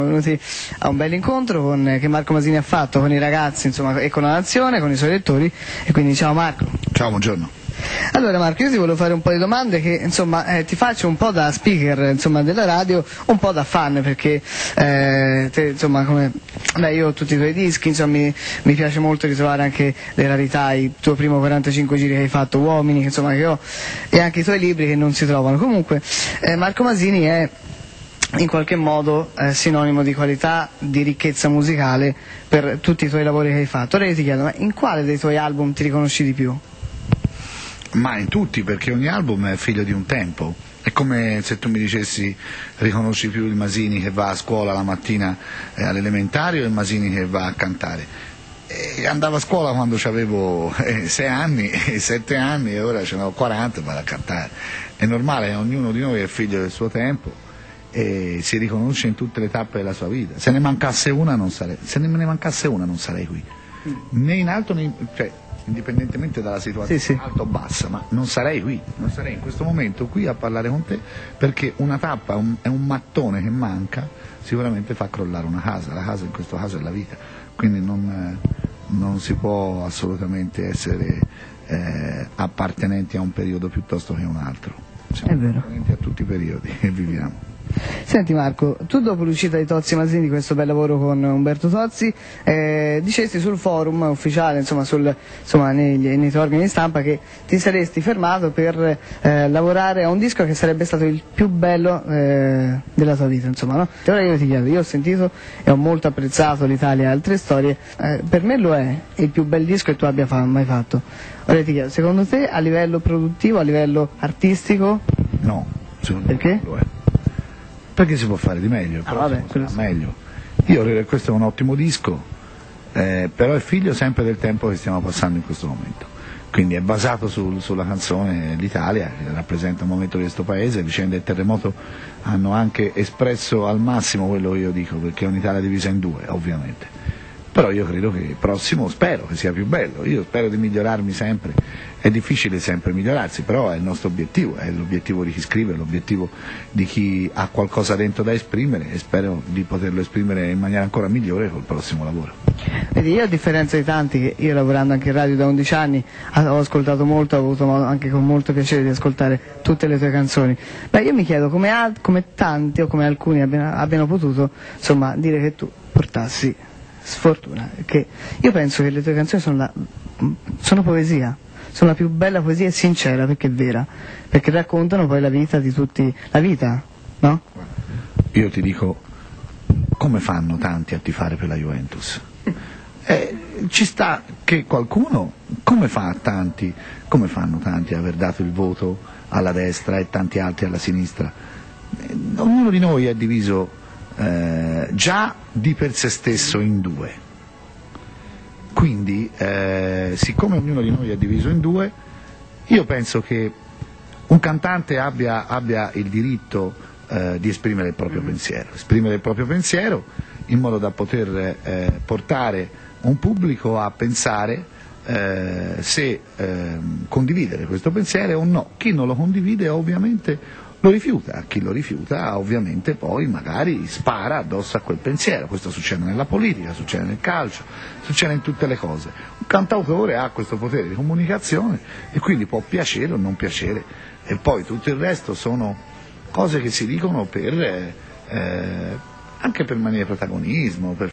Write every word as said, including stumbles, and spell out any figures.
Venuti a un bel incontro con, che Marco Masini ha fatto con i ragazzi, insomma, e con la nazione, con i suoi lettori, e quindi ciao Marco. Ciao, buongiorno. Allora Marco, io ti volevo fare un po' di domande che insomma eh, ti faccio un po' da speaker insomma, della radio, un po' da fan, perché eh, te, insomma come beh, io ho tutti i tuoi dischi, insomma mi, mi piace molto ritrovare anche le rarità, il tuo primo quarantacinque giri che hai fatto, Uomini, che, insomma, che ho, e anche i tuoi libri che non si trovano. Comunque eh, Marco Masini è in qualche modo eh, sinonimo di qualità, di ricchezza musicale per tutti i tuoi lavori che hai fatto. Ora io ti chiedo, ma in quale dei tuoi album ti riconosci di più? Ma in tutti, perché ogni album è figlio di un tempo. È come se tu mi dicessi riconosci più il Masini che va a scuola la mattina eh, all'elementare o il Masini che va a cantare. E andavo a scuola quando avevo eh, sei anni, sette anni, e ora ce ne ho quaranta e vado a cantare. È normale, ognuno di noi è figlio del suo tempo e si riconosce in tutte le tappe della sua vita. Se ne mancasse una non sarei, se ne, ne mancasse una non sarei qui, né in alto né in, cioè, indipendentemente dalla situazione, sì, sì. alto o bassa, ma non sarei qui, non sarei in questo momento qui a parlare con te, perché una tappa un, è un mattone che manca, sicuramente fa crollare una casa, la casa in questo caso è la vita, quindi non, non si può assolutamente essere eh, appartenenti a un periodo piuttosto che a un altro, siamo appartenenti a tutti i periodi che viviamo. Senti Marco, tu dopo l'uscita di Tozzi Masini, questo bel lavoro con Umberto Tozzi, eh, dicesti sul forum ufficiale, insomma, sul, insomma negli, nei tuoi organi di stampa, che ti saresti fermato per eh, lavorare a un disco che sarebbe stato il più bello eh, della tua vita, insomma, no? E ora io ti chiedo, io ho sentito e ho molto apprezzato l'Italia e altre storie, eh, per me lo è il più bel disco che tu abbia fa mai fatto. Ora ti chiedo, secondo te a livello produttivo, a livello artistico? No, secondo Perché? me lo è. Perché si può fare di meglio, ah, vabbè, sarà meglio. Io, questo è un ottimo disco, eh, però è figlio sempre del tempo che stiamo passando in questo momento. Quindi è basato sul, sulla canzone L'Italia, che rappresenta un momento di questo paese. Le vicende del terremoto hanno anche espresso al massimo quello che io dico, perché è un'Italia divisa in due, ovviamente. Però io credo che il prossimo, spero che sia più bello, io spero di migliorarmi sempre, è difficile sempre migliorarsi, però è il nostro obiettivo, è l'obiettivo di chi scrive, è l'obiettivo di chi ha qualcosa dentro da esprimere, e spero di poterlo esprimere in maniera ancora migliore col prossimo lavoro. Vedi, io a differenza di tanti, che io lavorando anche in radio da undici anni ho ascoltato molto, ho avuto modo anche con molto piacere di ascoltare tutte le tue canzoni, beh io mi chiedo come, al, come tanti o come alcuni abbiano, abbiano potuto insomma dire che tu portassi sfortuna, perché io penso che le tue canzoni sono, la, sono poesia, sono la più bella poesia e sincera, perché è vera, perché raccontano poi la vita di tutti, la vita, no? Io ti dico, come fanno tanti a tifare per la Juventus? Eh, ci sta che qualcuno, come fa tanti, come fanno tanti ad aver dato il voto alla destra e tanti altri alla sinistra? Eh, ognuno di noi è diviso Eh, già di per sé stesso in due, quindi eh, siccome ognuno di noi è diviso in due, io penso che un cantante abbia, abbia il diritto eh, di esprimere il proprio pensiero, esprimere il proprio pensiero in modo da poter eh, portare un pubblico a pensare eh, se eh, condividere questo pensiero o no. Chi non lo condivide ovviamente lo rifiuta, chi lo rifiuta ovviamente poi magari spara addosso a quel pensiero. Questo succede nella politica, succede nel calcio, succede in tutte le cose. Un cantautore ha questo potere di comunicazione e quindi può piacere o non piacere, e poi tutto il resto sono cose che si dicono per eh, anche per manie di protagonismo, per